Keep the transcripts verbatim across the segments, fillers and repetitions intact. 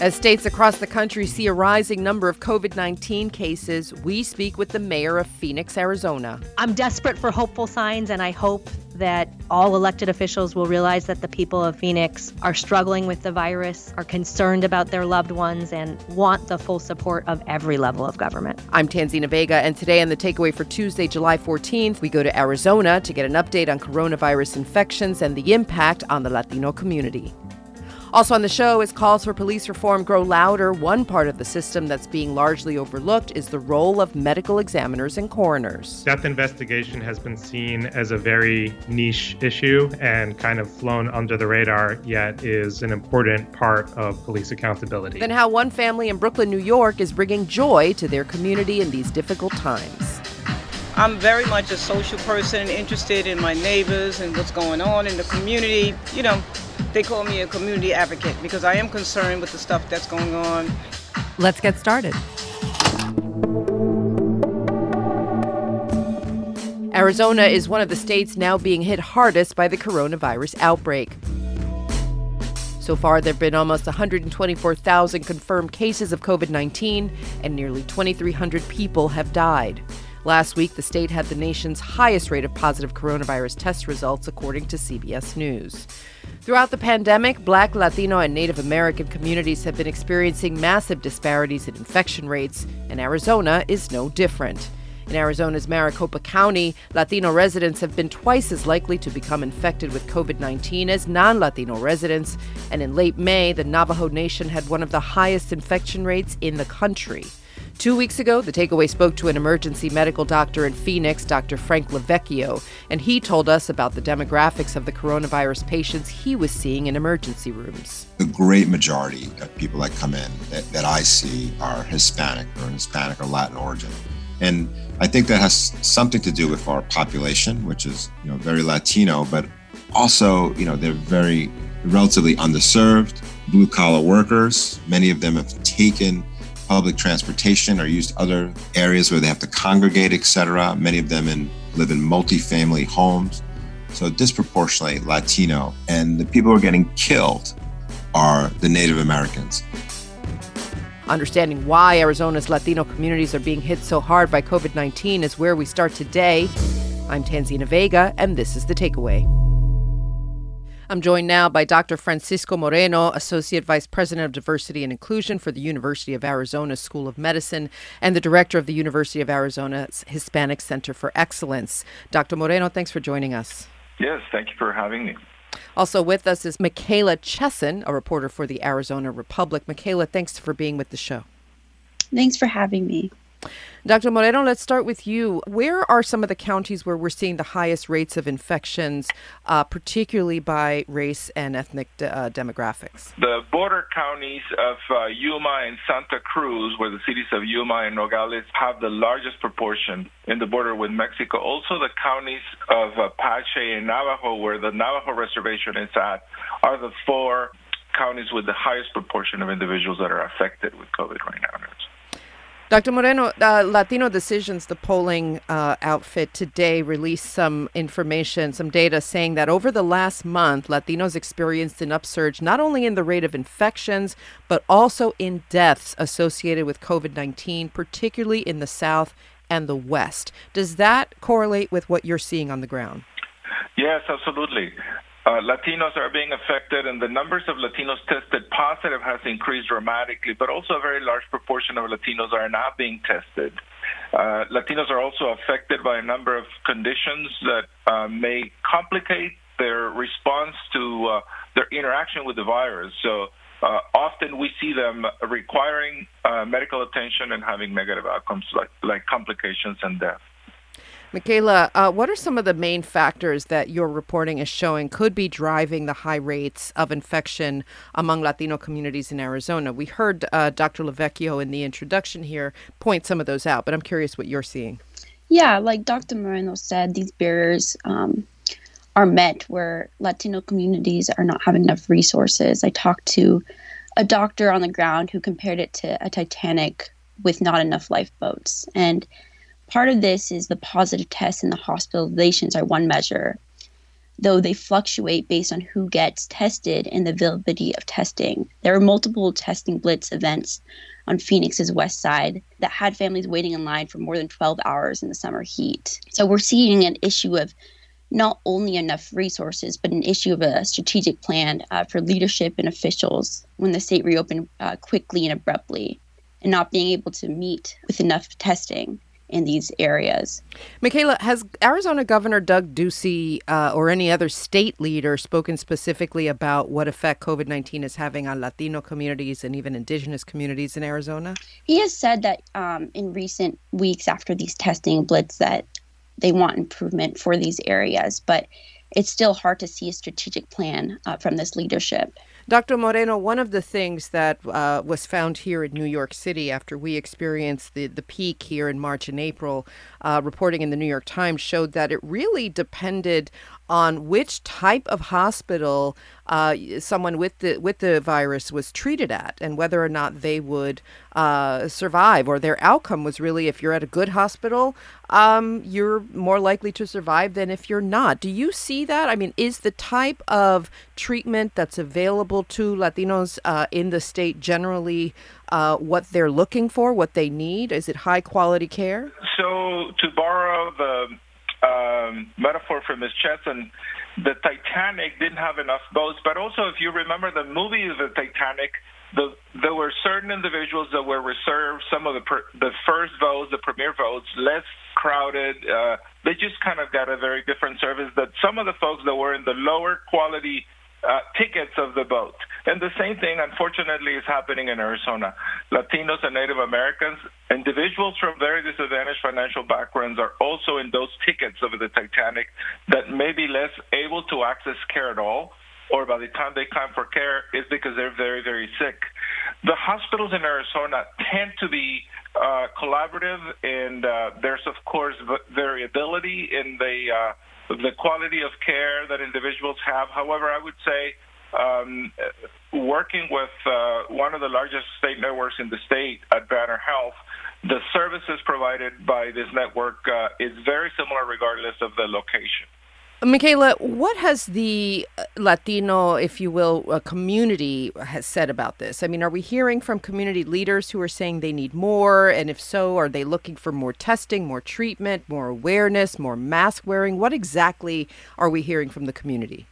As states across the country see a rising number of COVID nineteen cases, we speak with the mayor of Phoenix, Arizona. I'm desperate for hopeful signs, and I hope that all elected officials will realize that the people of Phoenix are struggling with the virus, are concerned about their loved ones, and want the full support of every level of government. I'm Tanzina Vega, and today on The Takeaway for Tuesday, July fourteenth, we go to Arizona to get an update on coronavirus infections and the impact on the Latino community. Also on the show, as calls for police reform grow louder, one part of the system that's being largely overlooked is the role of medical examiners and coroners. Death investigation has been seen as a very niche issue and kind of flown under the radar, yet is an important part of police accountability. Then how one family in Brooklyn, New York is bringing joy to their community in these difficult times. I'm very much a social person, interested in my neighbors and what's going on in the community. You know, they call me a community advocate because I am concerned with the stuff that's going on. Let's get started. Arizona is one of the states now being hit hardest by the coronavirus outbreak. So far, there have been almost one hundred twenty-four thousand confirmed cases of COVID nineteen, and nearly twenty-three hundred people have died. Last week, the state had the nation's highest rate of positive coronavirus test results, according to C B S News. Throughout the pandemic, Black, Latino, and Native American communities have been experiencing massive disparities in infection rates, and Arizona is no different. In Arizona's Maricopa County, Latino residents have been twice as likely to become infected with COVID nineteen as non-Latino residents, and in late May, the Navajo Nation had one of the highest infection rates in the country. Two weeks ago, The Takeaway spoke to an emergency medical doctor in Phoenix, Doctor Frank LoVecchio, and he told us about the demographics of the coronavirus patients he was seeing in emergency rooms. The great majority of people that come in that, that I see are Hispanic or Hispanic or Latin origin. And I think that has something to do with our population, which is, you know, very Latino, but also, you know, they're very relatively underserved, blue-collar workers. Many of them have taken public transportation or used other areas where they have to congregate, et cetera. Many of them in, live in multifamily homes. So disproportionately Latino. And the people who are getting killed are the Native Americans. Understanding why Arizona's Latino communities are being hit so hard by COVID nineteen is where we start today. I'm Tanzina Vega, and this is The Takeaway. I'm joined now by Doctor Francisco Moreno, Associate Vice President of Diversity and Inclusion for the University of Arizona School of Medicine and the Director of the University of Arizona's Hispanic Center for Excellence. Doctor Moreno, thanks for joining us. Yes, thank you for having me. Also with us is Michaela Chesson, a reporter for the Arizona Republic. Michaela, thanks for being with the show. Thanks for having me. Doctor Moreno, let's start with you. Where are some of the counties where we're seeing the highest rates of infections, uh, particularly by race and ethnic de- uh, demographics? The border counties of uh, Yuma and Santa Cruz, where the cities of Yuma and Nogales have the largest proportion in the border with Mexico. Also, the counties of Apache and Navajo, where the Navajo reservation is at, are the four counties with the highest proportion of individuals that are affected with COVID right now. Doctor Moreno, uh, Latino Decisions, the polling uh, outfit today released some information, some data saying that over the last month, Latinos experienced an upsurge not only in the rate of infections, but also in deaths associated with COVID nineteen, particularly in the South and the West. Does that correlate with what you're seeing on the ground? Yes, absolutely. Uh, Latinos are being affected, and the numbers of Latinos tested positive has increased dramatically, but also a very large proportion of Latinos are not being tested. Uh, Latinos are also affected by a number of conditions that uh, may complicate their response to uh, their interaction with the virus. So uh, often we see them requiring uh, medical attention and having negative outcomes like, like complications and death. Michaela, uh, what are some of the main factors that your reporting is showing could be driving the high rates of infection among Latino communities in Arizona? We heard uh, Doctor LoVecchio in the introduction here point some of those out, but I'm curious what you're seeing. Yeah, like Doctor Moreno said, these barriers um, are met where Latino communities are not having enough resources. I talked to a doctor on the ground who compared it to a Titanic with not enough lifeboats. And part of this is the positive tests and the hospitalizations are one measure. though they fluctuate based on who gets tested and the availability of testing. There were multiple testing blitz events on Phoenix's west side that had families waiting in line for more than twelve hours in the summer heat. So we're seeing an issue of not only enough resources, but an issue of a strategic plan uh, for leadership and officials when the state reopened uh, quickly and abruptly, and not being able to meet with enough testing in these areas. Michaela, has Arizona Governor Doug Ducey uh, or any other state leader spoken specifically about what effect COVID nineteen is having on Latino communities and even indigenous communities in Arizona? He has said that um, in recent weeks after these testing blitz that they want improvement for these areas, but it's still hard to see a strategic plan uh, from this leadership. Doctor Moreno, one of the things that uh, was found here in New York City after we experienced the, the peak here in March and April, uh, reporting in the New York Times showed that it really depended on which type of hospital uh, someone with the with the virus was treated at and whether or not they would uh, survive, or their outcome was really, if you're at a good hospital, um, you're more likely to survive than if you're not. Do you see that? I mean, is the type of treatment that's available to Latinos uh, in the state generally uh, what they're looking for, what they need? Is it high quality care? So to borrow the Um, metaphor from Miz Chetson, the Titanic didn't have enough boats, but also if you remember the movie of the Titanic, the, there were certain individuals that were reserved some of the per, the first votes, the premier votes, less crowded. Uh, they just kind of got a very different service that some of the folks that were in the lower quality uh, tickets of the boat. And the same thing, unfortunately, is happening in Arizona. Latinos and Native Americans, individuals from very disadvantaged financial backgrounds are also in those tickets of the Titanic that may be less able to access care at all, or by the time they come for care, is because they're very, very sick. The hospitals in Arizona tend to be uh, collaborative, and uh, there's, of course, variability in the uh, the quality of care that individuals have. However, I would say um, working with uh, one of the largest state networks in the state at Banner Health, the services provided by this network uh, is very similar regardless of the location. Michaela, what has the Latino, if you will, uh, community has said about this? I mean, are we hearing from community leaders who are saying they need more? And if so, are they looking for more testing, more treatment, more awareness, more mask wearing? What exactly are we hearing from the community?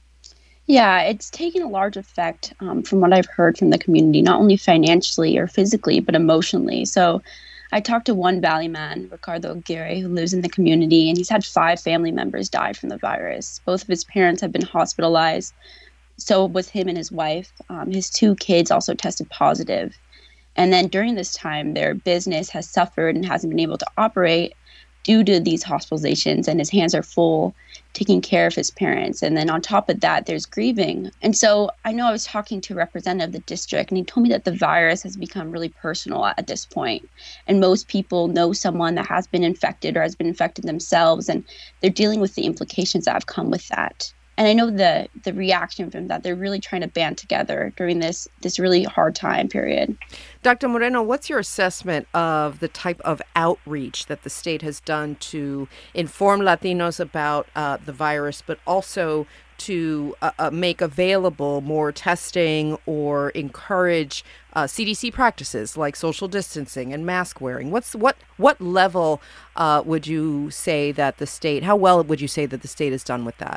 Yeah, it's taken a large effect um, from what I've heard from the community, not only financially or physically, but emotionally. So I talked to one Valley man, Ricardo Aguirre, who lives in the community, and he's had five family members die from the virus. Both of his parents have been hospitalized. So was him and his wife. Um, his two kids also tested positive. And then during this time, their business has suffered and hasn't been able to operate due to these hospitalizations, and his hands are full taking care of his parents. And then on top of that, there's grieving. And so I know I was talking to a representative of the district, and he told me that the virus has become really personal at this point. And most people know someone that has been infected or has been infected themselves, and they're dealing with the implications that have come with that. And I know the the reaction from that, they're really trying to band together during this this really hard time period. Doctor Moreno, what's your assessment of the type of outreach that the state has done to inform Latinos about uh, the virus, but also to uh, uh, make available more testing or encourage uh, C D C practices like social distancing and mask wearing? What's what what level uh, would you say that the state, how well would you say that the state has done with that?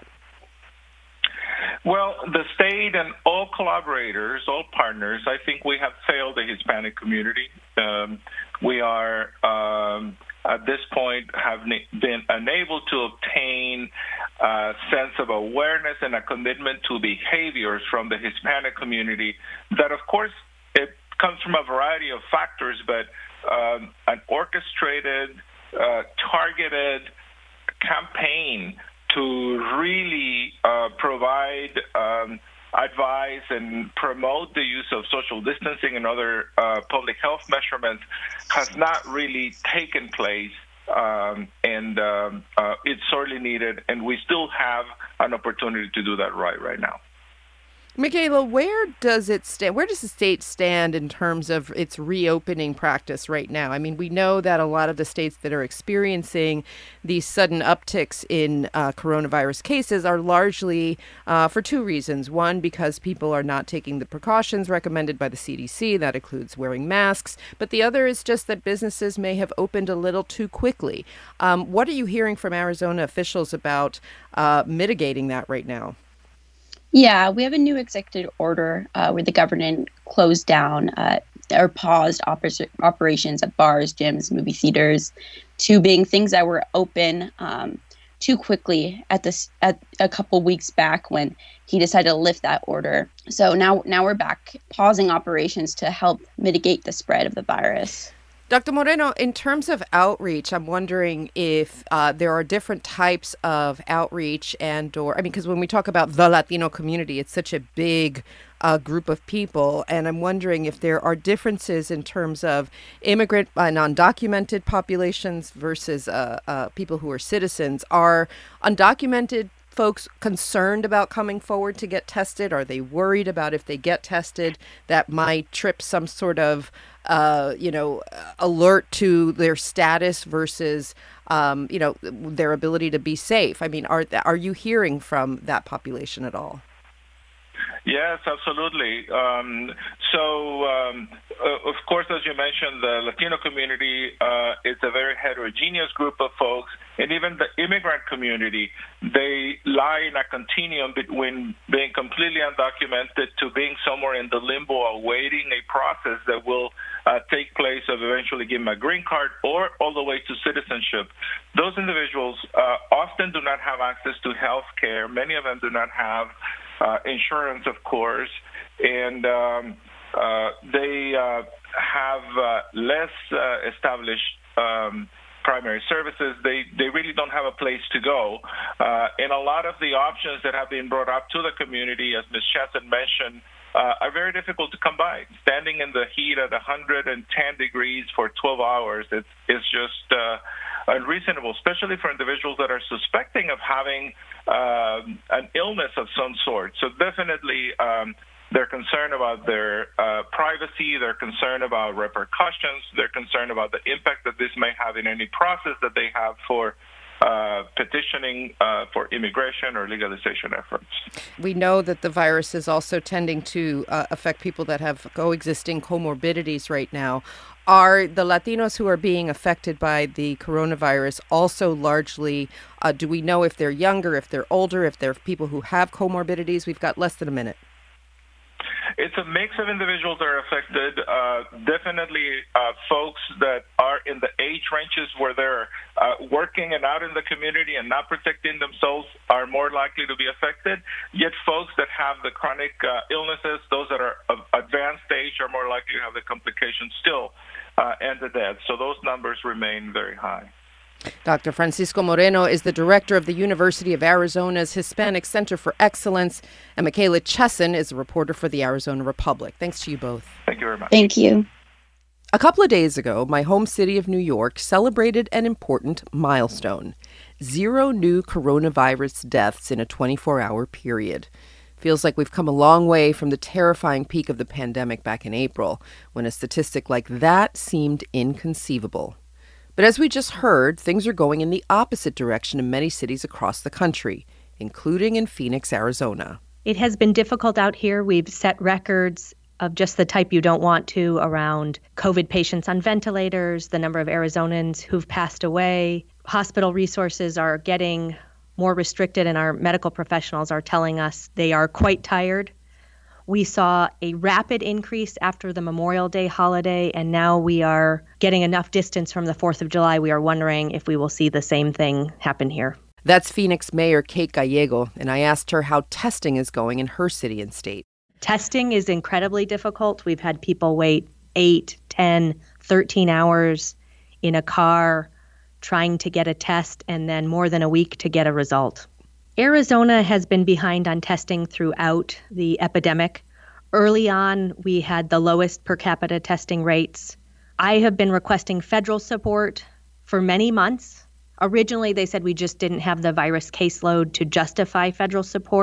Well, the state and all collaborators, all partners, I think we have failed the Hispanic community. Um, we are, um, at this point, have been unable to obtain a sense of awareness and a commitment to behaviors from the Hispanic community that, of course, it comes from a variety of factors, but um, an orchestrated, uh, targeted campaign to really uh, provide um, advice and promote the use of social distancing and other uh, public health measurements has not really taken place, um, and um, uh, it's sorely needed, and we still have an opportunity to do that right right now. Michaela, where does it stand? Where does the state stand in terms of its reopening practice right now? I mean, we know that a lot of the states that are experiencing these sudden upticks in uh, coronavirus cases are largely uh, for two reasons. One, because people are not taking the precautions recommended by the C D C. That includes wearing masks. But the other is just that businesses may have opened a little too quickly. Um, what are you hearing from Arizona officials about uh, mitigating that right now? Yeah, we have a new executive order uh, where the government closed down uh, or paused oper- operations at bars, gyms, movie theaters, to being things that were open um, too quickly at this at a couple weeks back when he decided to lift that order. So now now we're back pausing operations to help mitigate the spread of the virus. Doctor Moreno, in terms of outreach, I'm wondering if uh, there are different types of outreach and or, I mean, because when we talk about the Latino community, it's such a big uh, group of people. And I'm wondering if there are differences in terms of immigrant, uh, non-documented populations versus uh, uh, people who are citizens. Are undocumented folks concerned about coming forward to get tested? Are they worried about if they get tested that might trip some sort of, uh, you know, alert to their status versus, um, you know, their ability to be safe? I mean, are are you hearing from that population at all? Yes, absolutely. Um, so, um, uh, of course, as you mentioned, the Latino community uh, is a very heterogeneous group of folks, and even the immigrant community, they lie in a continuum between being completely undocumented to being somewhere in the limbo awaiting a process that will uh, take place of eventually getting a green card or all the way to citizenship. Those individuals uh, often do not have access to health care. Many of them do not have Uh, insurance, of course, and um, uh, they uh, have uh, less uh, established um, primary services. They they really don't have a place to go. Uh, and a lot of the options that have been brought up to the community, as Miz Chasson mentioned, uh, are very difficult to come by. Standing in the heat at one hundred ten degrees for twelve hours, it's, it's just uh, unreasonable, especially for individuals that are suspecting of having uh, an illness of some sort. So definitely um, they're concerned about their uh, privacy, they're concerned about repercussions, they're concerned about the impact that this may have in any process that they have for uh, petitioning uh, for immigration or legalization efforts. We know that the virus is also tending to uh, affect people that have coexisting comorbidities right now. Are the Latinos who are being affected by the coronavirus also largely, uh, do we know if they're younger, if they're older, if they're people who have comorbidities? We've got less than a minute. It's a mix of individuals that are affected. Uh, definitely uh, folks that are in the age ranges where they're uh, working and out in the community and not protecting themselves are more likely to be affected. Yet folks that have the chronic uh, illnesses, those that are of advanced stage, are more likely to have the complications still uh, and the death. So those numbers remain very high. Doctor Francisco Moreno is the director of the University of Arizona's Hispanic Center for Excellence, and Michaela Chesson is a reporter for the Arizona Republic. Thanks to you both. Thank you very much. Thank you. A couple of days ago, my home city of New York celebrated an important milestone: zero new coronavirus deaths in a twenty-four hour period. Feels like we've come a long way from the terrifying peak of the pandemic back in April, when a statistic like that seemed inconceivable. But as we just heard, things are going in the opposite direction in many cities across the country, including in Phoenix, Arizona. It has been difficult out here. We've set records of just the type you don't want to around COVID patients on ventilators, the number of Arizonans who've passed away. Hospital resources are getting more restricted, and our medical professionals are telling us they are quite tired. We saw a rapid increase after the Memorial Day holiday, and now we are getting enough distance from the fourth of July. We are wondering if we will see the same thing happen here. That's Phoenix Mayor Kate Gallego, and I asked her how testing is going in her city and state. Testing is incredibly difficult. We've had people wait eight, ten, thirteen hours in a car trying to get a test, and then more than a week to get a result. Arizona has been behind on testing throughout the epidemic. Early on, we had the lowest per capita testing rates. I have been requesting federal support for many months. Originally, they said we just didn't have the virus caseload to justify federal support.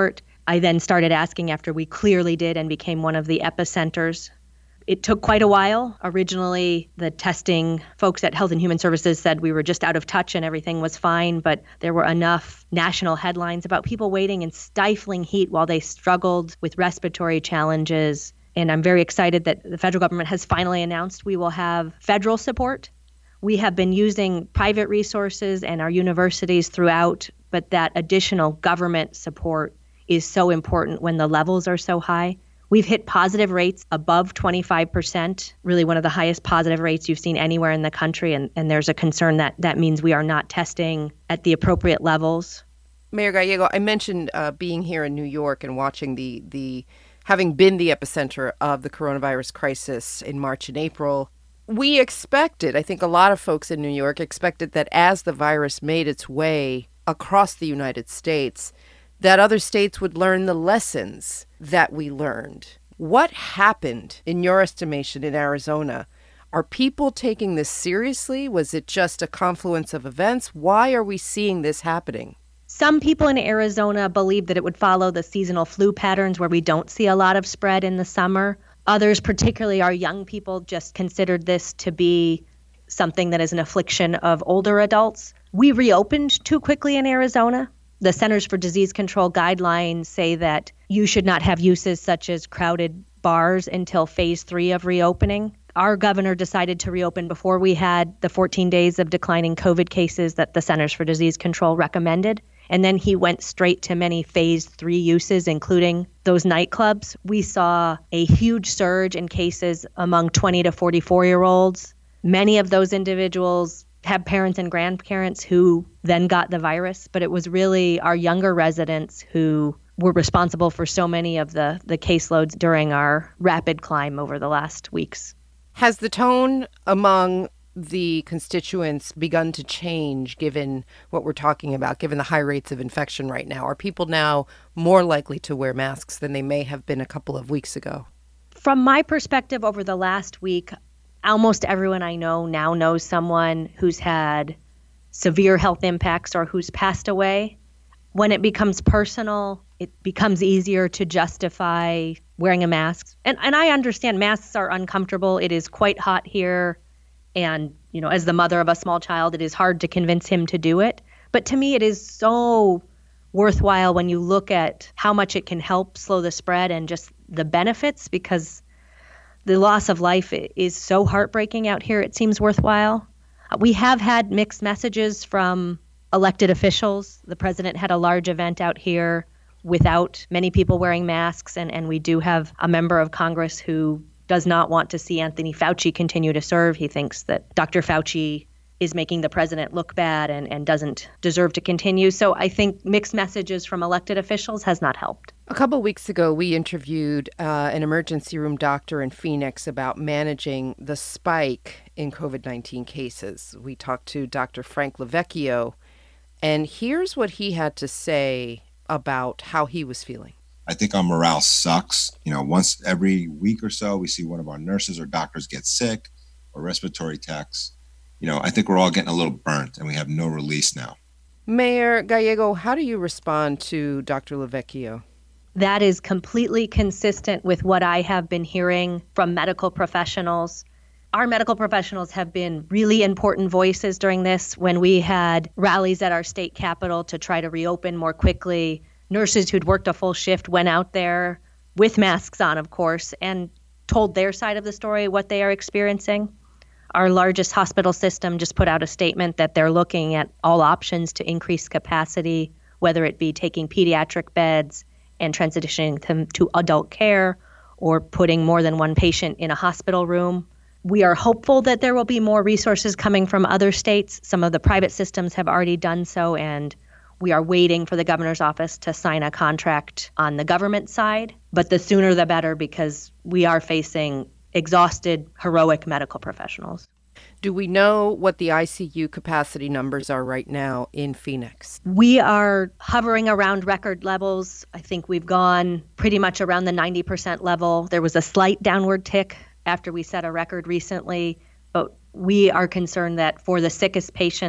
I then started asking after we clearly did and became one of the epicenters. It took quite a while. Originally, the testing folks at Health and Human Services said we were just out of touch and everything was fine, but there were enough national headlines about people waiting in stifling heat while they struggled with respiratory challenges. And I'm very excited that the federal government has finally announced we will have federal support. We have been using private resources and our universities throughout, but that additional government support is so important when the levels are so high. We've hit positive rates above twenty-five percent, really one of the highest positive rates you've seen anywhere in the country. And, and there's a concern that that means we are not testing at the appropriate levels. Mayor Gallego, I mentioned uh, being here in New York and watching the, the, having been the epicenter of the coronavirus crisis in March and April. We expected, I think a lot of folks in New York expected that as the virus made its way across the United States, that other states would learn the lessons that we learned. What happened, in your estimation, in Arizona? Are people taking this seriously? Was it just a confluence of events? Why are we seeing this happening? Some people in Arizona believe that it would follow the seasonal flu patterns where we don't see a lot of spread in the summer. Others, particularly our young people, just considered this to be something that is an affliction of older adults. We reopened too quickly in Arizona. The Centers for Disease Control guidelines say that you should not have uses such as crowded bars until phase three of reopening. Our governor decided to reopen before we had the fourteen days of declining COVID cases that the Centers for Disease Control recommended. And then he went straight to many phase three uses, including those nightclubs. We saw a huge surge in cases among twenty to forty-four year olds. Many of those individuals have parents and grandparents who then got the virus, but it was really our younger residents who were responsible for so many of the, the caseloads during our rapid climb over the last weeks. Has the tone among the constituents begun to change given what we're talking about, given the high rates of infection right now? Are people now more likely to wear masks than they may have been a couple of weeks ago? From my perspective over the last week, almost everyone I know now knows someone who's had severe health impacts or who's passed away. When it becomes personal, it becomes easier to justify wearing a mask. And and I understand masks are uncomfortable. It is quite hot here. And, you know, as the mother of a small child, it is hard to convince him to do it. But to me, it is so worthwhile when you look at how much it can help slow the spread and just the benefits, because the loss of life is so heartbreaking out here, it seems worthwhile. We have had mixed messages from elected officials. The president had a large event out here without many people wearing masks, and, and we do have a member of Congress who does not want to see Anthony Fauci continue to serve. He thinks that Doctor Fauci is making the president look bad and, and doesn't deserve to continue. So I think mixed messages from elected officials has not helped. A couple of weeks ago, we interviewed uh, an emergency room doctor in Phoenix about managing the spike in COVID nineteen cases. We talked to Doctor Frank LoVecchio, and here's what he had to say about how he was feeling. I think our morale sucks. You know, once every week or so, we see one of our nurses or doctors get sick or respiratory techs. You know, I think we're all getting a little burnt and we have no release now. Mayor Gallego, how do you respond to Doctor LoVecchio? That is completely consistent with what I have been hearing from medical professionals. Our medical professionals have been really important voices during this. When we had rallies at our state capitol to try to reopen more quickly, nurses who'd worked a full shift went out there with masks on, of course, and told their side of the story, what they are experiencing. Our largest hospital system just put out a statement that they're looking at all options to increase capacity, whether it be taking pediatric beds and transitioning them to adult care or putting more than one patient in a hospital room. We are hopeful that there will be more resources coming from other states. Some of the private systems have already done so, and we are waiting for the governor's office to sign a contract on the government side. But the sooner the better, because we are facing exhausted, heroic medical professionals. Do we know what the I C U capacity numbers are right now in Phoenix? We are hovering around record levels. I think we've gone pretty much around the ninety percent level. There was a slight downward tick after we set a record recently, but we are concerned that for the sickest patients,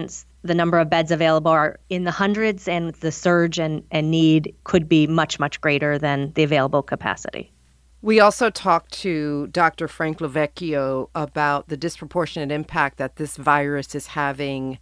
the number of beds available are in the hundreds, and the surge and, and need could be much, much greater than the available capacity. We also talked to Doctor Frank Lovecchio about the disproportionate impact that this virus is having,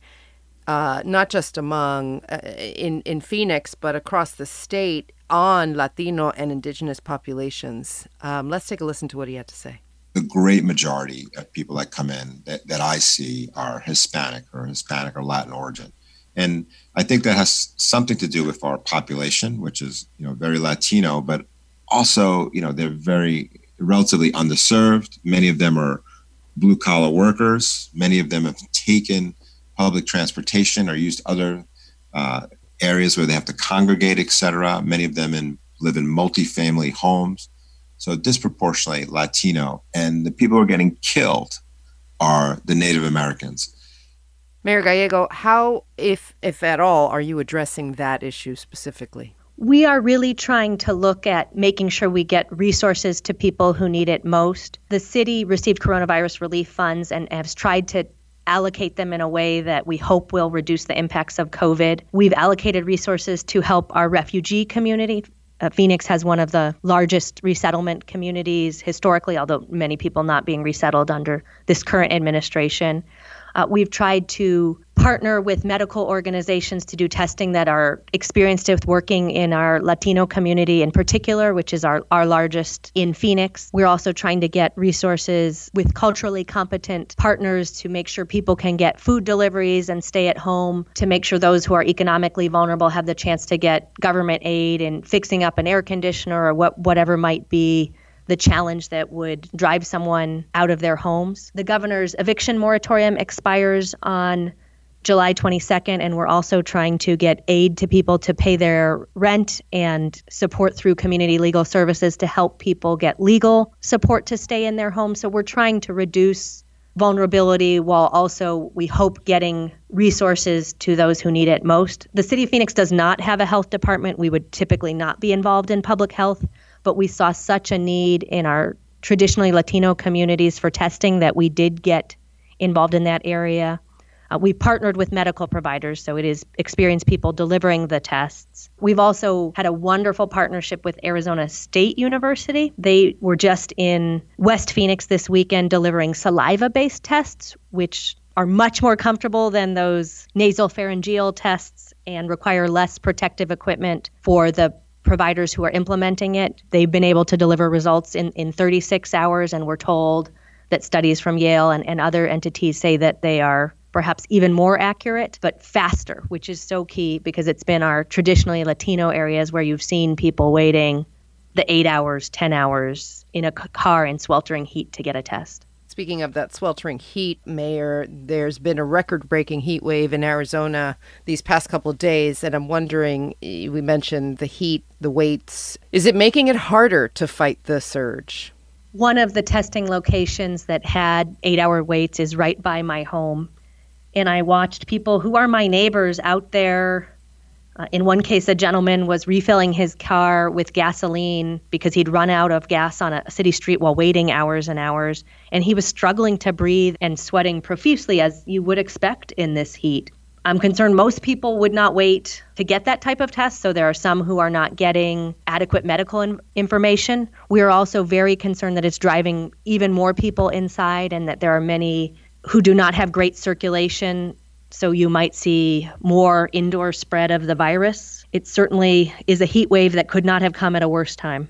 uh, not just among uh, in in Phoenix, but across the state on Latino and indigenous populations. Um, let's take a listen to what he had to say. The great majority of people that come in that, that I see are Hispanic or Hispanic or Latin origin. And I think that has something to do with our population, which is, you know, very Latino, but also, you know, they're very relatively underserved. Many of them are blue collar workers. Many of them have taken public transportation or used other uh, areas where they have to congregate, et cetera. Many of them in, live in multifamily homes. So disproportionately Latino. And the people who are getting killed are the Native Americans. Mayor Gallego, how, if if at all, are you addressing that issue specifically? We are really trying to look at making sure we get resources to people who need it most. The city received coronavirus relief funds and has tried to allocate them in a way that we hope will reduce the impacts of COVID. We've allocated resources to help our refugee community. Uh, Phoenix has one of the largest resettlement communities historically, although many people not being resettled under this current administration. Uh, we've tried to partner with medical organizations to do testing that are experienced with working in our Latino community in particular, which is our, our largest in Phoenix. We're also trying to get resources with culturally competent partners to make sure people can get food deliveries and stay at home, to make sure those who are economically vulnerable have the chance to get government aid in fixing up an air conditioner or what whatever might be the challenge that would drive someone out of their homes. The governor's eviction moratorium expires on July twenty-second, and we're also trying to get aid to people to pay their rent and support through community legal services to help people get legal support to stay in their homes. So we're trying to reduce vulnerability while also, we hope, getting resources to those who need it most. The city of Phoenix does not have a health department. We would typically not be involved in public health, but we saw such a need in our traditionally Latino communities for testing that we did get involved in that area. Uh, we partnered with medical providers, so it is experienced people delivering the tests. We've also had a wonderful partnership with Arizona State University. They were just in West Phoenix this weekend delivering saliva-based tests, which are much more comfortable than those nasal pharyngeal tests and require less protective equipment for the providers who are implementing it. They've been able to deliver results in, in thirty-six hours, and we're told that studies from Yale and, and other entities say that they are perhaps even more accurate, but faster, which is so key because it's been our traditionally Latino areas where you've seen people waiting the eight hours, ten hours in a car in sweltering heat to get a test. Speaking of that sweltering heat, Mayor, there's been a record-breaking heat wave in Arizona these past couple of days, and I'm wondering, we mentioned the heat, the waits. Is it making it harder to fight the surge? One of the testing locations that had eight-hour waits is right by my home. And I watched people who are my neighbors out there. Uh, in one case, a gentleman was refilling his car with gasoline because he'd run out of gas on a city street while waiting hours and hours. And he was struggling to breathe and sweating profusely, as you would expect in this heat. I'm concerned most people would not wait to get that type of test, so there are some who are not getting adequate medical in- information. We are also very concerned that it's driving even more people inside and that there are many who do not have great circulation, so you might see more indoor spread of the virus. It certainly is a heat wave that could not have come at a worse time.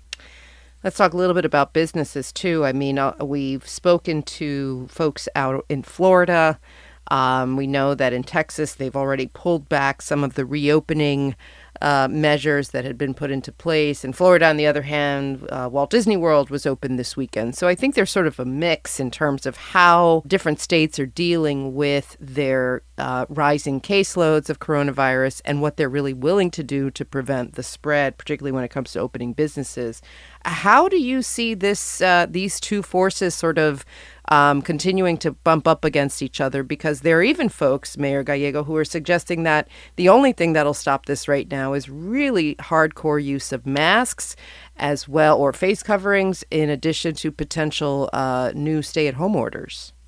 Let's talk a little bit about businesses, too. I mean, uh, we've spoken to folks out in Florida. Um, we know that in Texas, they've already pulled back some of the reopening uh, measures that had been put into place. In Florida, on the other hand, uh, Walt Disney World was open this weekend. So I think there's sort of a mix in terms of how different states are dealing with their uh, rising caseloads of coronavirus and what they're really willing to do to prevent the spread, particularly when it comes to opening businesses. How do you see this? Uh, these two forces sort of Um, continuing to bump up against each other? Because there are even folks, Mayor Gallego, who are suggesting that the only thing that'll stop this right now is really hardcore use of masks as well, or face coverings, in addition to potential uh, new stay-at-home orders.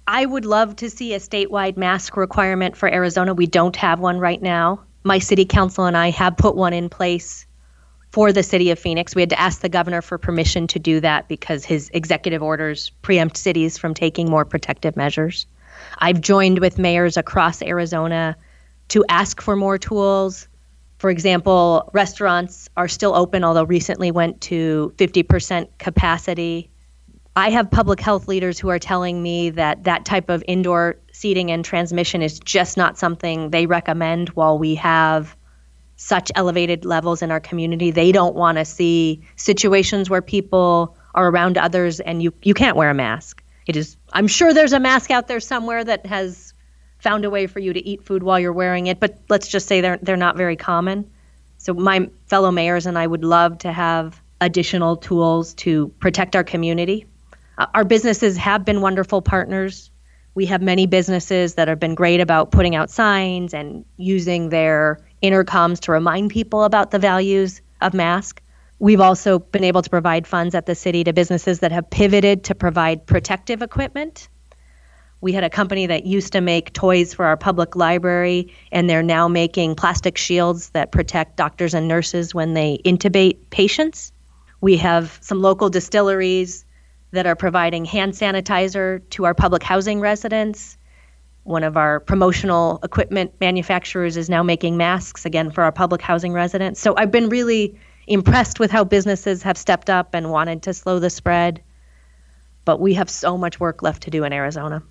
I would love to see a statewide mask requirement for Arizona. We don't have one right now. My city council and I have put one in place for the city of Phoenix. We had to ask the governor for permission to do that because his executive orders preempt cities from taking more protective measures. I've joined with mayors across Arizona to ask for more tools. For example, restaurants are still open, although recently went to fifty percent capacity. I have public health leaders who are telling me that that type of indoor seating and transmission is just not something they recommend while we have such elevated levels in our community. They don't want to see situations where people are around others and you, you can't wear a mask. It is, I'm sure there's a mask out there somewhere that has found a way for you to eat food while you're wearing it, but let's just say they're they're not very common. So my fellow mayors and I would love to have additional tools to protect our community. Uh, our businesses have been wonderful partners. We have many businesses that have been great about putting out signs and using their intercoms to remind people about the values of masks. We've also been able to provide funds at the city to businesses that have pivoted to provide protective equipment. We had a company that used to make toys for our public library, and they're now making plastic shields that protect doctors and nurses when they intubate patients. We have some local distilleries that are providing hand sanitizer to our public housing residents. One of our promotional equipment manufacturers is now making masks, again, for our public housing residents. So I've been really impressed with how businesses have stepped up and wanted to slow the spread. But we have so much work left to do in Arizona.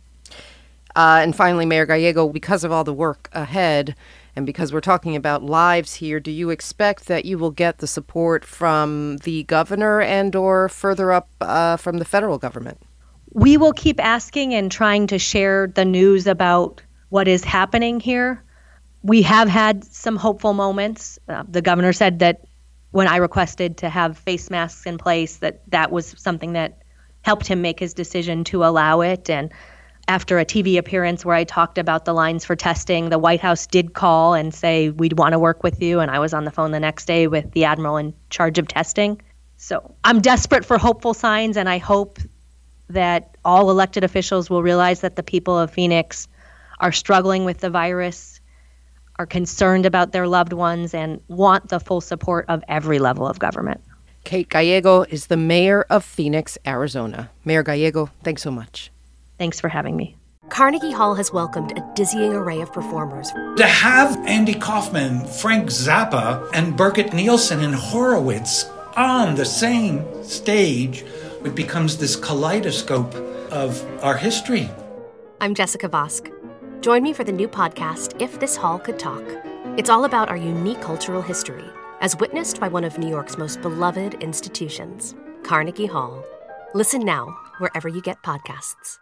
Uh, and finally, Mayor Gallego, because of all the work ahead and because we're talking about lives here, do you expect that you will get the support from the governor and or further up uh, from the federal government? We will keep asking and trying to share the news about what is happening here. We have had some hopeful moments. Uh, the governor said that when I requested to have face masks in place, that that was something that helped him make his decision to allow it. And after a T V appearance where I talked about the lines for testing, the White House did call and say, we'd want to work with you. And I was on the phone the next day with the admiral in charge of testing. So I'm desperate for hopeful signs, and I hope that all elected officials will realize that the people of Phoenix are struggling with the virus, are concerned about their loved ones, and want the full support of every level of government. Kate Gallego is the mayor of Phoenix, Arizona. Mayor Gallego, thanks so much. Thanks for having me. Carnegie Hall has welcomed a dizzying array of performers. To have Andy Kaufman, Frank Zappa, and Birgit Nielsen and Horowitz on the same stage, it becomes this kaleidoscope of our history. I'm Jessica Vosk. Join me for the new podcast, If This Hall Could Talk. It's all about our unique cultural history, as witnessed by one of New York's most beloved institutions, Carnegie Hall. Listen now, wherever you get podcasts.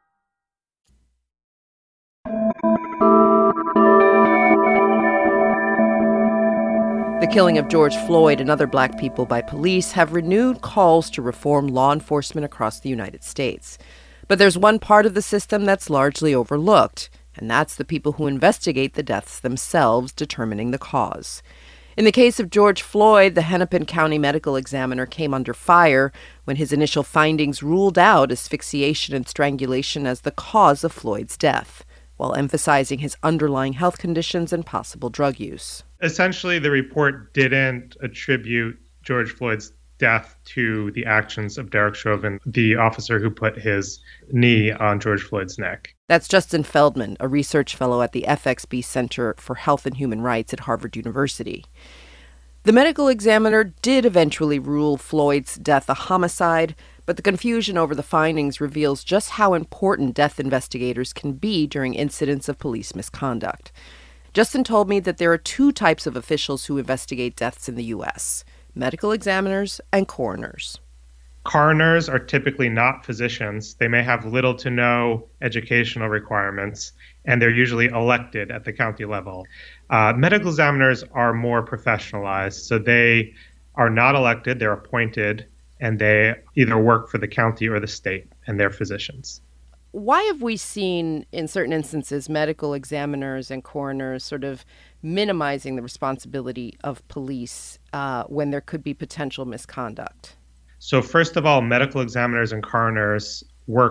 The killing of George Floyd and other black people by police have renewed calls to reform law enforcement across the United States. But there's one part of the system that's largely overlooked, and that's the people who investigate the deaths themselves, determining the cause. In the case of George Floyd, the Hennepin County medical examiner came under fire when his initial findings ruled out asphyxiation and strangulation as the cause of Floyd's death, while emphasizing his underlying health conditions and possible drug use. Essentially, the report didn't attribute George Floyd's death to the actions of Derek Chauvin, the officer who put his knee on George Floyd's neck. That's Justin Feldman, a research fellow at the F X B Center for Health and Human Rights at Harvard University. The medical examiner did eventually rule Floyd's death a homicide, but the confusion over the findings reveals just how important death investigators can be during incidents of police misconduct. Justin told me that there are two types of officials who investigate deaths in the U S: medical examiners and coroners. Coroners are typically not physicians. They may have little to no educational requirements, and they're usually elected at the county level. Uh, medical examiners are more professionalized, so they are not elected, they're appointed, and they either work for the county or the state, and they're physicians. Why have we seen, in certain instances, medical examiners and coroners sort of minimizing the responsibility of police uh, when there could be potential misconduct? So first of all, medical examiners and coroners work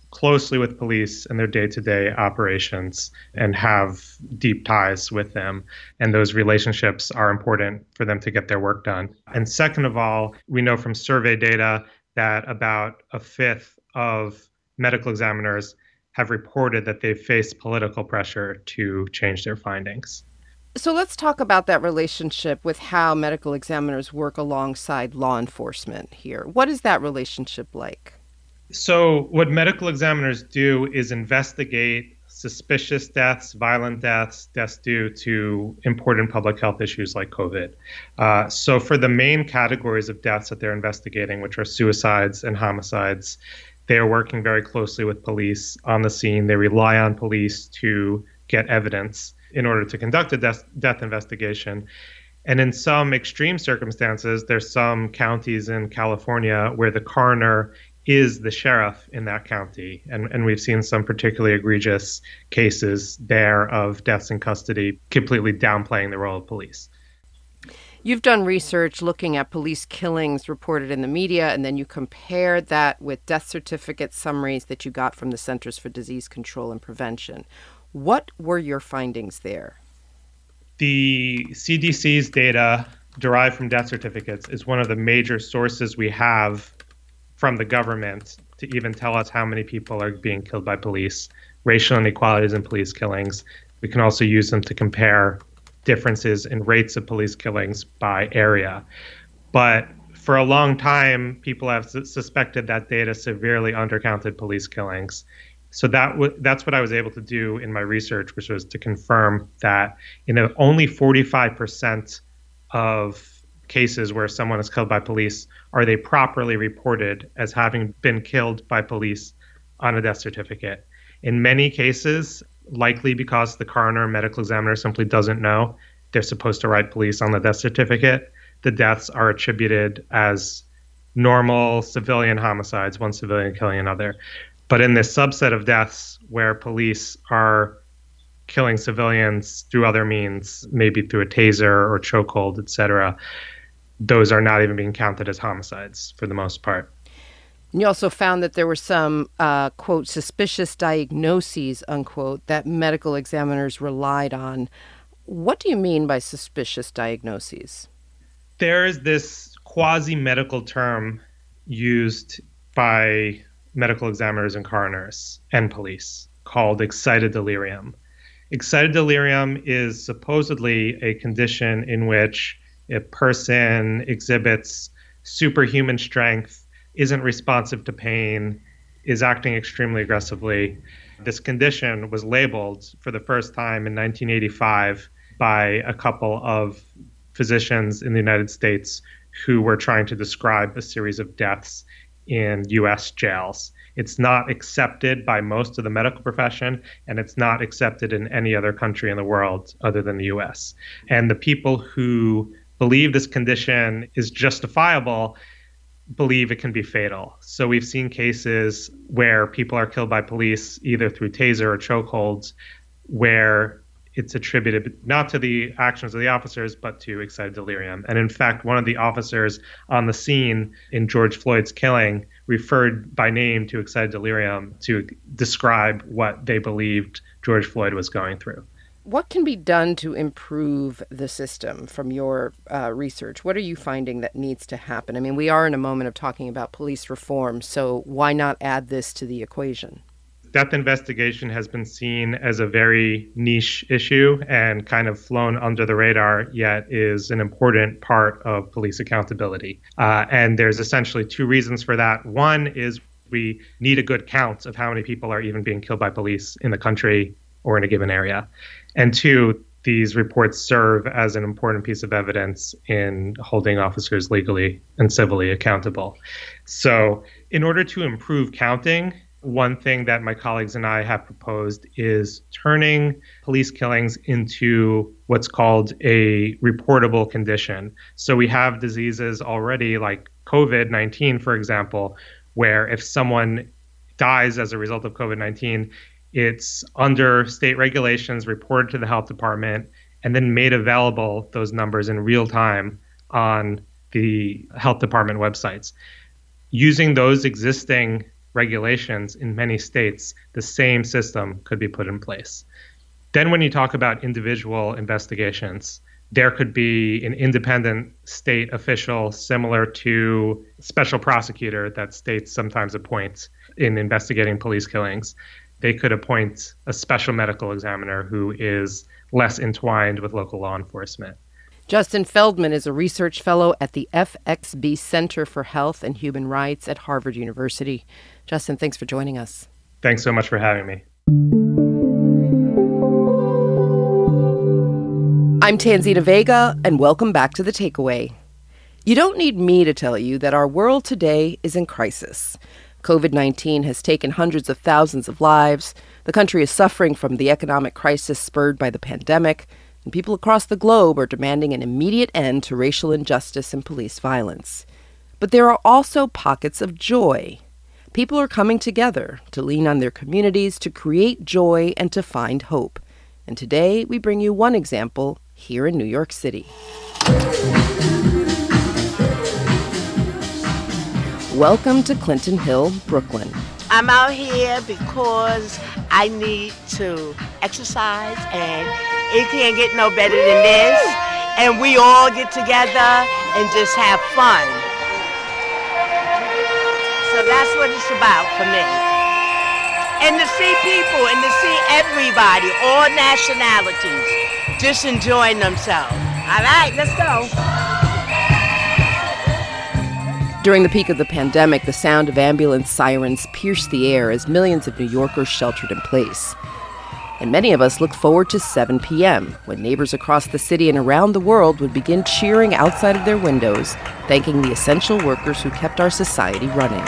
closely with police in their day-to-day operations and have deep ties with them. And those relationships are important for them to get their work done. And second of all, we know from survey data that about a fifth of medical examiners have reported that they've faced political pressure to change their findings. So let's talk about that relationship with how medical examiners work alongside law enforcement here. What is that relationship like? So what medical examiners do is investigate suspicious deaths, violent deaths, deaths due to important public health issues like COVID. Uh, so for the main categories of deaths that they're investigating, which are suicides and homicides, they are working very closely with police on the scene. They rely on police to get evidence in order to conduct a death, death investigation. And in some extreme circumstances, there's some counties in California where the coroner is the sheriff in that county. And, and we've seen some particularly egregious cases there of deaths in custody, completely downplaying the role of police. You've done research looking at police killings reported in the media, and then you compared that with death certificate summaries that you got from the Centers for Disease Control and Prevention. What were your findings there? The C D C's data derived from death certificates is one of the major sources we have from the government to even tell us how many people are being killed by police, racial inequalities in police killings. We can also use them to compare differences in rates of police killings by area. But for a long time, people have su- suspected that data severely undercounted police killings. So that w- that's what I was able to do in my research, which was to confirm that in a, only forty-five percent of cases where someone is killed by police are they properly reported as having been killed by police on a death certificate. In many cases, likely because the coroner and medical examiner simply doesn't know they're supposed to write police on the death certificate, the deaths are attributed as normal civilian homicides, one civilian killing another. But in this subset of deaths where police are killing civilians through other means, maybe through a taser or chokehold, et cetera, those are not even being counted as homicides for the most part. And you also found that there were some, uh, quote, suspicious diagnoses, unquote, that medical examiners relied on. What do you mean by suspicious diagnoses? There is this quasi-medical term used by medical examiners and coroners and police called excited delirium. Excited delirium is supposedly a condition in which a person exhibits superhuman strength, isn't responsive to pain, is acting extremely aggressively. This condition was labeled for the first time in nineteen eighty-five by a couple of physicians in the United States who were trying to describe a series of deaths in U S jails. It's not accepted by most of the medical profession, and it's not accepted in any other country in the world other than the U S. And the people who believe this condition is justifiable believe it can be fatal. So we've seen cases where people are killed by police either through taser or chokeholds, where it's attributed not to the actions of the officers, but to excited delirium. And in fact, one of the officers on the scene in George Floyd's killing referred by name to excited delirium to describe what they believed George Floyd was going through. What can be done to improve the system from your uh, research? What are you finding that needs to happen? I mean, we are in a moment of talking about police reform, so why not add this to the equation? Death investigation has been seen as a very niche issue and kind of flown under the radar, yet is an important part of police accountability. Uh, and there's essentially two reasons for that. One is we need a good count of how many people are even being killed by police in the country or in a given area. And two, these reports serve as an important piece of evidence in holding officers legally and civilly accountable. So in order to improve counting, one thing that my colleagues and I have proposed is turning police killings into what's called a reportable condition. So we have diseases already like COVID nineteen, for example, where if someone dies as a result of COVID nineteen, it's under state regulations, reported to the health department, and then made available, those numbers in real time on the health department websites. Using those existing regulations in many states, the same system could be put in place. Then when you talk about individual investigations, there could be an independent state official similar to special prosecutor that states sometimes appoint in investigating police killings. They could appoint a special medical examiner who is less entwined with local law enforcement. Justin Feldman is a research fellow at the F X B Center for Health and Human Rights at Harvard University. Justin, thanks for joining us. Thanks so much for having me. I'm Tanzita Vega, and welcome back to The Takeaway. You don't need me to tell you that our world today is in crisis. covid nineteen has taken hundreds of thousands of lives. The country is suffering from the economic crisis spurred by the pandemic, and people across the globe are demanding an immediate end to racial injustice and police violence. But there are also pockets of joy. People are coming together to lean on their communities to create joy and to find hope. And today we bring you one example here in New York City. Welcome to Clinton Hill, Brooklyn. I'm out here because I need to exercise, and it can't get no better than this. And we all get together and just have fun. So that's what it's about for me. And to see people and to see everybody, all nationalities, just enjoying themselves. All right, let's go. During the peak of the pandemic, the sound of ambulance sirens pierced the air as millions of New Yorkers sheltered in place. And many of us looked forward to seven p.m., when neighbors across the city and around the world would begin cheering outside of their windows, thanking the essential workers who kept our society running.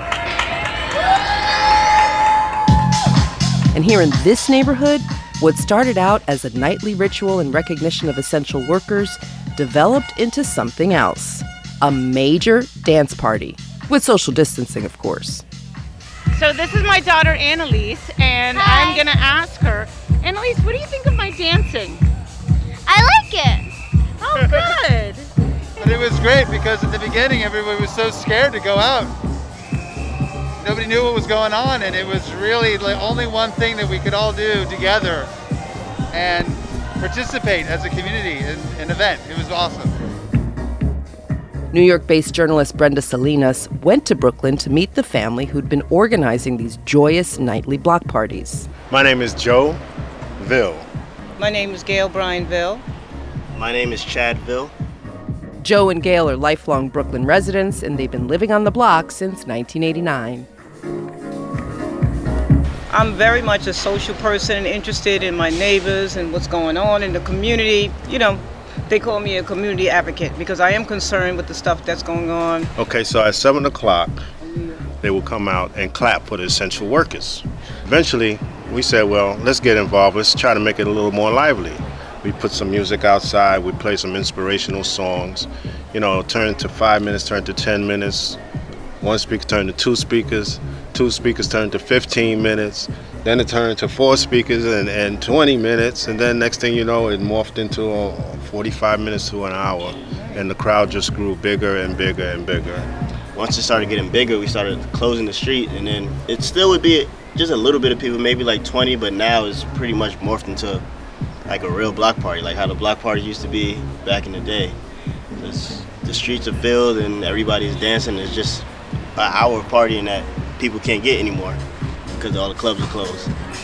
And here in this neighborhood, what started out as a nightly ritual in recognition of essential workers developed into something else. A major dance party, with social distancing, of course. So this is my daughter, Annalise, and Hi. I'm gonna ask her, Annalise, what do you think of my dancing? I like it. Oh, good. But it was great because at the beginning, everybody was so scared to go out. Nobody knew what was going on, and it was really the only one thing that we could all do together and participate as a community in an event. It was awesome. New York-based journalist Brenda Salinas went to Brooklyn to meet the family who'd been organizing these joyous nightly block parties. My name is Joe Ville. My name is Gail Bryanville. My name is Chad Ville. Joe and Gail are lifelong Brooklyn residents, and they've been living on the block since nineteen eighty-nine. I'm very much a social person, interested in my neighbors and what's going on in the community. You know, they call me a community advocate because I am concerned with the stuff that's going on. Okay, so at seven o'clock, they will come out and clap for the essential workers. Eventually, we said, well, let's get involved. Let's try to make it a little more lively. We put some music outside. We play some inspirational songs. You know, turn to five minutes, turn to ten minutes. One speaker turned to two speakers. Two speakers turned to fifteen minutes. Then it turned to four speakers and, and twenty minutes. And then next thing you know, it morphed into uh, forty-five minutes to an hour. And the crowd just grew bigger and bigger and bigger. Once it started getting bigger, we started closing the street. And then it still would be just a little bit of people, maybe like twenty, but now it's pretty much morphed into like a real block party, like how the block party used to be back in the day. It's, the streets are filled and everybody's dancing. It's just an hour of partying that people can't get anymore because all the clubs are closed.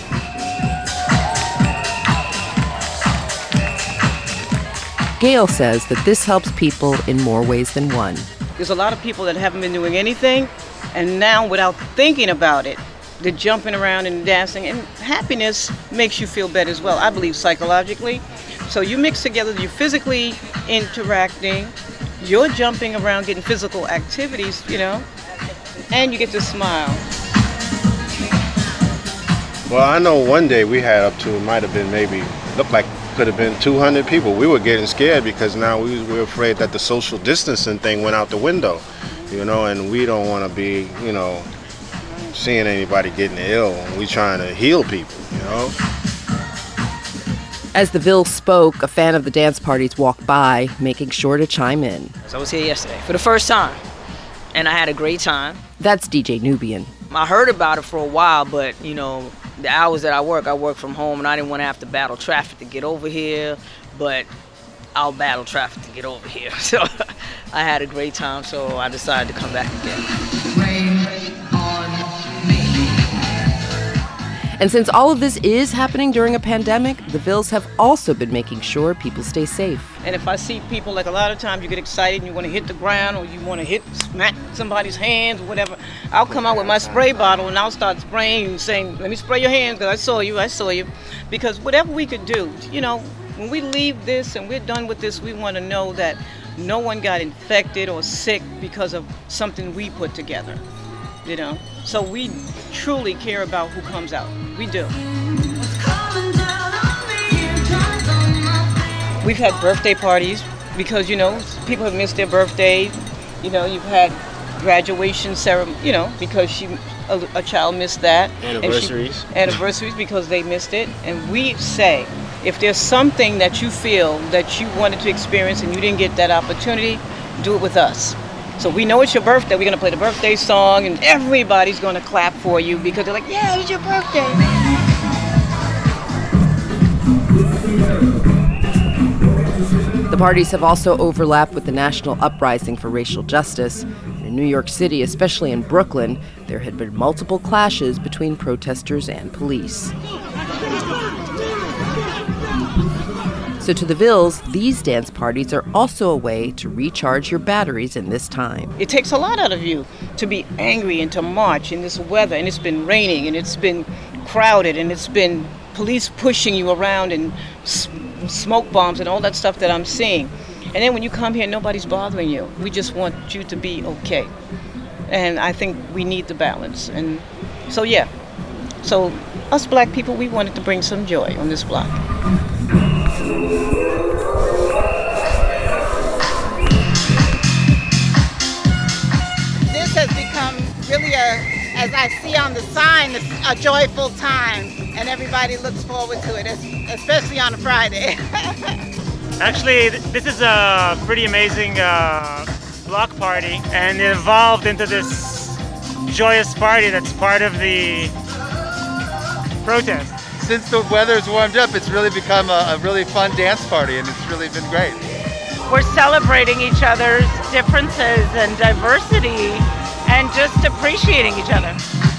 Gail says that this helps people in more ways than one. There's a lot of people that haven't been doing anything, and now without thinking about it, they're jumping around and dancing, and happiness makes you feel better as well, I believe, psychologically. So you mix together, you're physically interacting, you're jumping around, getting physical activities, you know, and you get to smile. Well, I know one day we had up to, it might have been maybe, looked like could have been two hundred people. We were getting scared because now we were afraid that the social distancing thing went out the window, you know, and we don't want to be, you know, seeing anybody getting ill. We trying to heal people, you know. As the Ville spoke, a fan of the dance parties walked by, making sure to chime in. So I was here yesterday for the first time, and I had a great time. That's D J Nubian. I heard about it for a while, but, you know, the hours that I work, I work from home, and I didn't want to have to battle traffic to get over here, but I'll battle traffic to get over here. So I had a great time, so I decided to come back again. Rain on me. And since all of this is happening during a pandemic, the Vills have also been making sure people stay safe. And if I see people, like a lot of times you get excited and you want to hit the ground or you want to hit, smack somebody's hands or whatever, I'll come out with my spray bottle and I'll start spraying and saying, let me spray your hands because I saw you, I saw you. Because whatever we could do, you know, when we leave this and we're done with this, we want to know that no one got infected or sick because of something we put together, you know. So we truly care about who comes out. We do. We've had birthday parties because, you know, people have missed their birthday. You know, you've had graduation ceremony, you know, because she a, a child missed that. Anniversaries. And she, anniversaries because they missed it. And we say, if there's something that you feel that you wanted to experience and you didn't get that opportunity, do it with us. So we know it's your birthday. We're going to play the birthday song, and everybody's going to clap for you because they're like, yeah, it's your birthday. The parties have also overlapped with the national uprising for racial justice. In New York City, especially in Brooklyn, there had been multiple clashes between protesters and police. So to the Vills, these dance parties are also a way to recharge your batteries in this time. It takes a lot out of you to be angry and to march in this weather, and it's been raining, and it's been crowded, and it's been police pushing you around, and s- smoke bombs and all that stuff that I'm seeing. And then when you come here, nobody's bothering you. We just want you to be okay. And I think we need the balance. And so, yeah. So us black people, we wanted to bring some joy on this block. This has become really a, as I see on the sign, it's a joyful time, and everybody looks forward to it, especially on a Friday. Actually, this is a pretty amazing uh, block party, and it evolved into this joyous party that's part of the protest. Since the weather's warmed up, it's really become a, a really fun dance party, and it's really been great. We're celebrating each other's differences and diversity and just appreciating each other.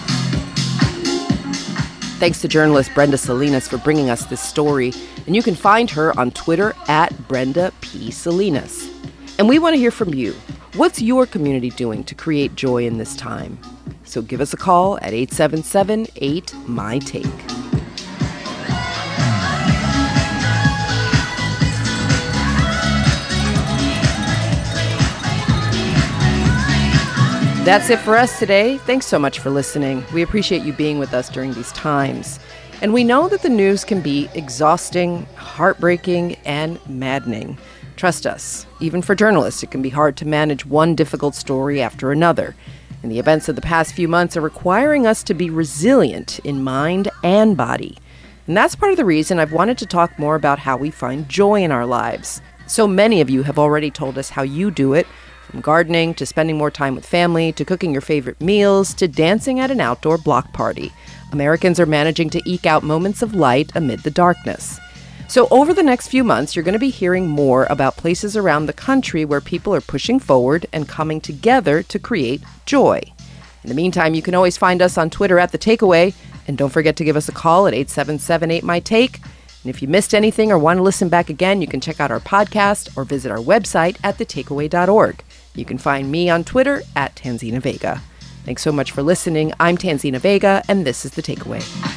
Thanks to journalist Brenda Salinas for bringing us this story. And you can find her on Twitter at Brenda P. Salinas. And we want to hear from you. What's your community doing to create joy in this time? So give us a call at eight seven seven, eight, M Y, T A K E. That's it for us today. Thanks so much for listening. We appreciate you being with us during these times. And we know that the news can be exhausting, heartbreaking, and maddening. Trust us, even for journalists, it can be hard to manage one difficult story after another. And the events of the past few months are requiring us to be resilient in mind and body. And that's part of the reason I've wanted to talk more about how we find joy in our lives. So many of you have already told us how you do it, from gardening to spending more time with family to cooking your favorite meals to dancing at an outdoor block party. Americans are managing to eke out moments of light amid the darkness. So over the next few months, you're going to be hearing more about places around the country where people are pushing forward and coming together to create joy. In the meantime, you can always find us on Twitter at The Takeaway, and don't forget to give us a call at eight seven seven, eight, M Y, T A K E. And if you missed anything or want to listen back again, you can check out our podcast or visit our website at the takeaway dot org. You can find me on Twitter at Tanzina Vega. Thanks so much for listening. I'm Tanzina Vega, and this is The Takeaway.